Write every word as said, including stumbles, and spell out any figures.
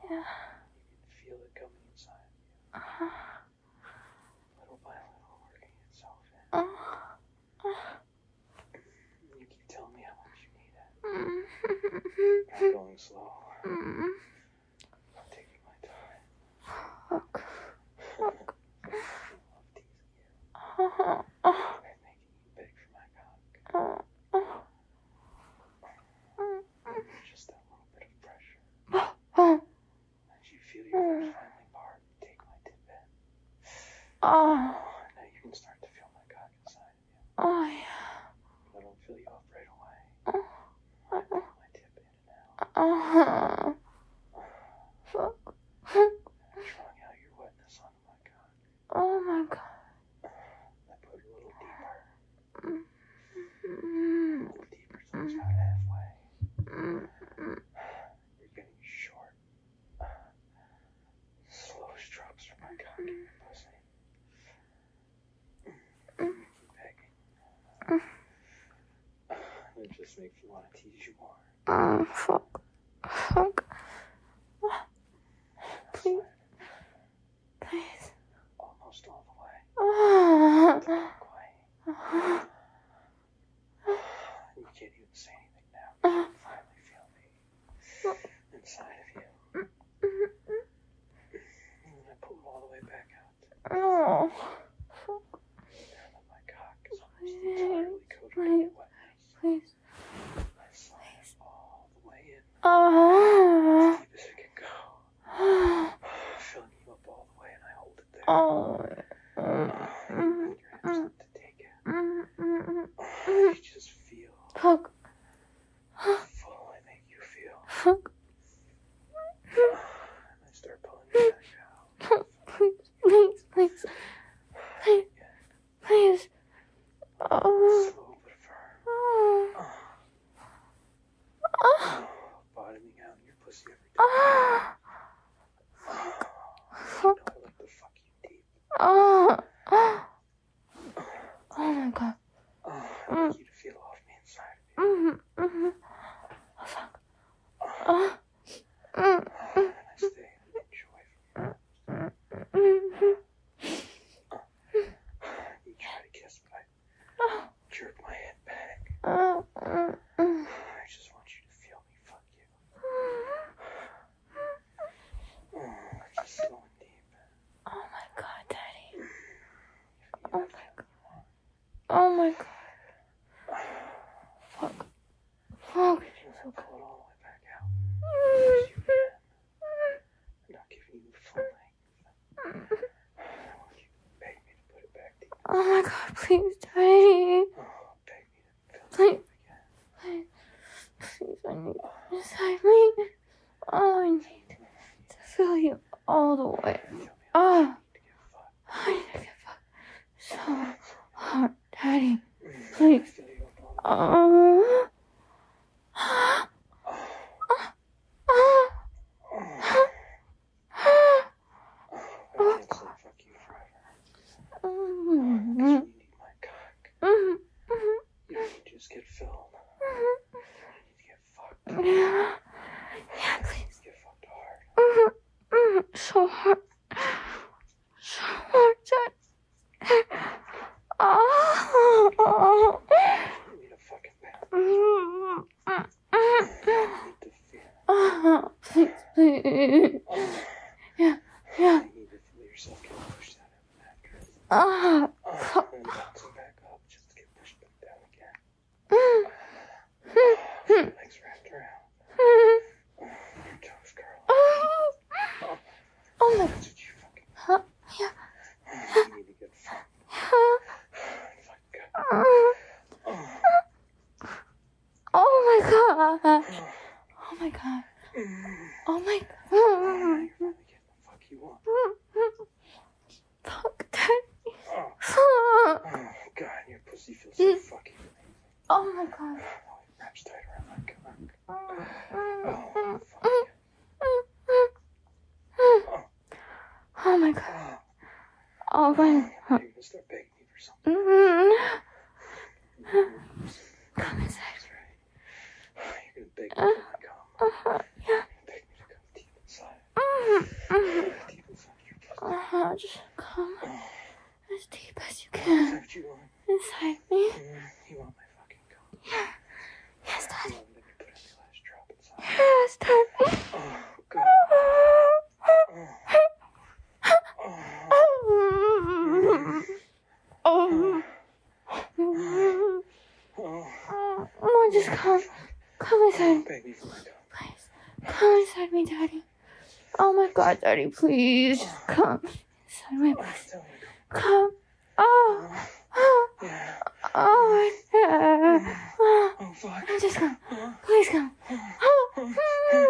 Yeah. You can feel it coming inside of you. Uh-huh. Little by little, working itself in. Uh-huh. You keep telling me how much you need it. Mm-hmm. I'm going slow. Mm-hmm. I'm taking my time. Fuck. Fuck. I love teasing you. Uh-huh. Uh-huh. I'm making you beg for my cock. Uh-huh. Just that little bit of pressure. Oh. As you feel your lips finally part, take my tip in. Oh. Now you can start to feel my cock inside of you. Oh, yeah. But I don't feel you up right away. Uh-huh. I take my tip in and out. Uh-huh. Fuck. I'm drawing out your wetness onto my cock. Oh, my God. I put it a little deeper. Mm-hmm. A little deeper so it's about halfway. Mm-hmm. You're getting short. Slow strokes from my cock in your pussy. You keep begging. It just makes me want to tease you more. Oh, fuck. Fuck. Please. Please. Almost all the way. Oh. Not quite. Uh-huh. You can't even say anything now. You can finally feel me inside of you. And I pull it all the way back out. Oh. Fuck. Now that my cock is almost entirely coated in Please. wetness, Please. I slide it all the way in, Oh. as deep as it can go. Filling you up all the way, and I hold it there. Oh. Uh, you put your hands up to take it. Mm-hmm. You just feel Fuck. how full I make you feel. Fuck. And I start pulling you back out. Please, please, please. Please. Please. Oh. Slow but firm. Oh. Oh, bottoming out in your pussy every time. Oh. You know I like to fuck you deep. Oh. Oh my God. Oh, I like you to feel off me inside of you. Mm-hmm. Mm-hmm. Oh, fuck. Oh. Mm-hmm. And I stay and enjoy from you. Mm-hmm. You try to kiss, but I jerk my head back. Oh. Mm-hmm. I just want you to feel me fuck you. Oh, just slow and deep. Oh my God, Daddy. You Oh know my that. Oh my God. Fuck. Fuck. And I pull it all the way back out. Kiss you again. I'm not giving you the full length. I want you to beg me to put it back deep. Oh my God, please, Daddy. Oh, beg me to feel Please. it again. Please. Please, I need you inside me. Oh, I need to feel you all the way. Feel me. Oh, I need to get fucked. I need to get fucked so hard, Daddy. I Please. feel you up all the way. Oh. Oh. Oh. I can't say fuck you forever. Mm-hmm. Because you need my cock. Mm-hmm. You need to just get filled. Mm-hmm. You need to get fucked. Yeah. Yeah, You please. need to get fucked hard. Mm-hmm. Mm-hmm. So hard. So hard, Dad. Oh. You need a fucking pound. Mm-hmm. You need to feel. Oh, please, please. Oh. Yeah, yeah. You need to feel yourself getting pushed out of the mattress. Oh. Oh, and bouncing back up just to get pushed back down again. Mm. Oh, your legs wrapped around. Oh, your toes curling. Oh. Oh my. That's what you fucking. Huh? Yeah. You need to get fucked. Huh? Fuck good. Oh. Oh. Oh my God. Oh. Oh my God. Mm. Oh my Oh, now God. you're finally getting the fuck you want. Fuck, Daddy. Oh. Oh. Oh, God, your pussy feels so fucking amazing. Oh my God. Oh, it wraps tight around my cock. Oh. Oh, fuck. Oh my God. Oh, Oh my you're God. gonna start begging me for something. Mm. Come inside. That's right. You're gonna beg me for my cum. Uh-huh. Yeah. Beg me to come deep inside. Mm. Deep inside your chest. Uh-huh, just come Oh, as deep as you is can that what you want? inside me. Mm, you want my fucking cum? Yes, You Daddy. want me to put every last drop inside? Yes, Daddy. Oh, God. Oh. Oh. Oh. Oh. Oh, just come. Come inside Oh, me. baby, for my cum. Please. Come inside me, Daddy. Oh my God, Daddy, please. Just come inside my Oh, pussy. tell me to Come. Oh. come. Oh. Yeah. Oh. Yeah. Oh, fuck. Just come. Oh. Please come. Oh.